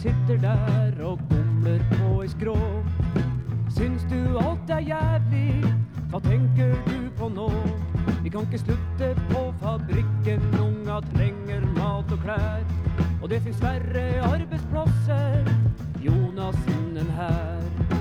sitter der og gommer på ei skrå. Syns du alt jævlig? Hva tenker du på nå? Vi kan ikke slutte på fabrikken, unga trenger mat og klær. Og det finnes færre arbeidsplasser, Jonassen, enn her.